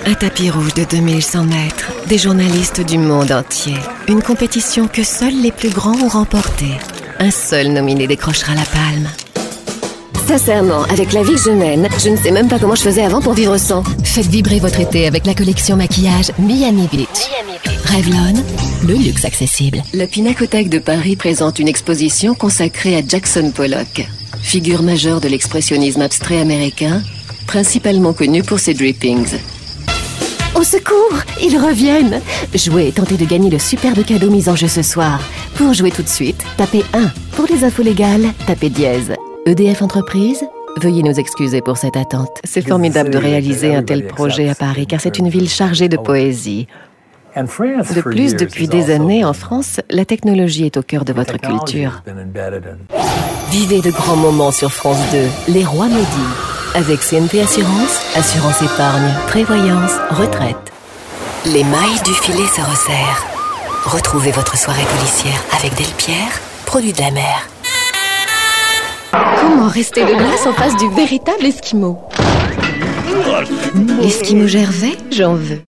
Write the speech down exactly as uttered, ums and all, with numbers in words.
Un tapis rouge de deux mille cent mètres, des journalistes du monde entier. Une compétition que seuls les plus grands ont remportée. Un seul nominé décrochera la palme. Sincèrement, avec la vie que je mène, je ne sais même pas comment je faisais avant pour vivre sans. Faites vibrer votre été avec la collection maquillage Miami Beach. Miami Beach. Revlon, le luxe accessible. La Pinacothèque de Paris présente une exposition consacrée à Jackson Pollock, figure majeure de l'expressionnisme abstrait américain, principalement connu pour ses drippings. Au secours, ils reviennent! Jouez et tentez de gagner le superbe cadeau mis en jeu ce soir. Pour jouer tout de suite, tapez un. Pour les infos légales, tapez dièse. E D F Entreprises, veuillez nous excuser pour cette attente. C'est formidable de réaliser un tel projet à Paris, car c'est une ville chargée de poésie. De plus, depuis des années, en France, la technologie est au cœur de votre culture. Vivez de grands moments sur France deux, Les Rois Maudits. Avec C N P Assurance, assurance épargne, prévoyance, retraite. Les mailles du filet se resserrent. Retrouvez votre soirée policière avec Delpierre, produit de la mer. Comment rester de glace en face du véritable Esquimau? L'Esquimau Gervais, j'en veux.